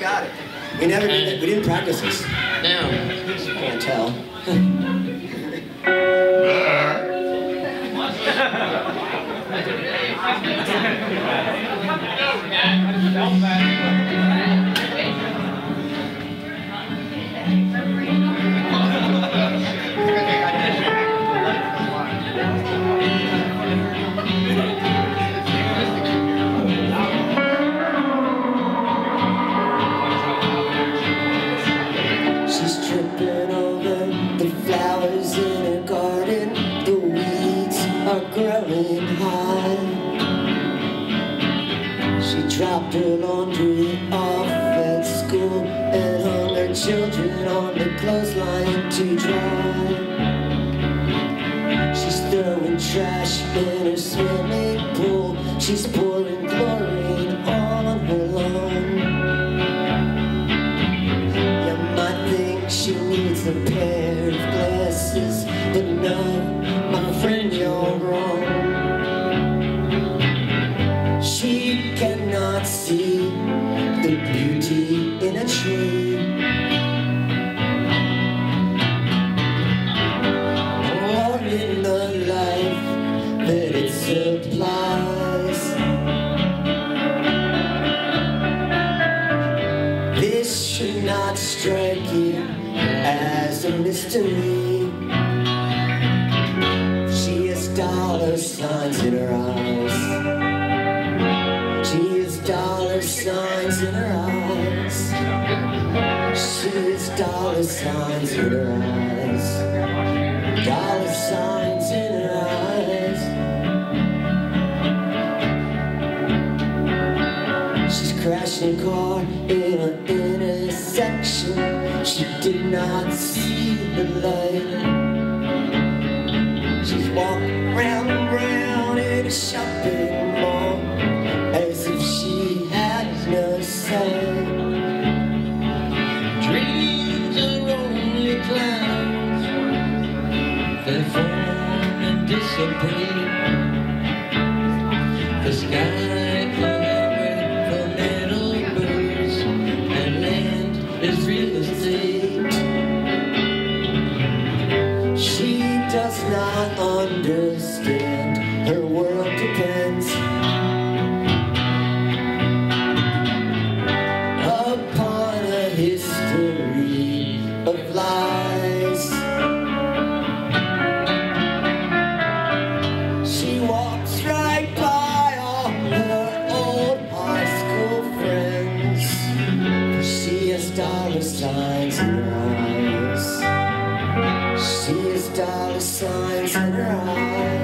got it. We never did it. We didn't practice this. No. You can't tell. She's tripping over the flowers in her garden. The weeds are growing high. She dropped her laundry off at school and hung her children on the clothesline to dry. She's throwing trash in her swimming pool. She's pouring chlorine all on her lawn. She needs a pair of glasses, but no, my friend, you're wrong. She cannot see the beauty in a tree, or in the life that it supplies. This should not strike you as a mystery. She has dollar signs in her eyes. She has dollar signs in her eyes. She has dollar signs in her eyes. Dollar signs in her eyes. She's crashing a car in an intersection. She did not see the light. She's walking round and round in a shopping mall as if she had no sight. Dreams are only clouds that form and dissipate. The sky covered with metal birds and land is real estate. She does not understand. Her world depends upon a history of lies. She walks right by all her old high school friends. She has dollar signs in her eyes. She has dollar signs in her eyes.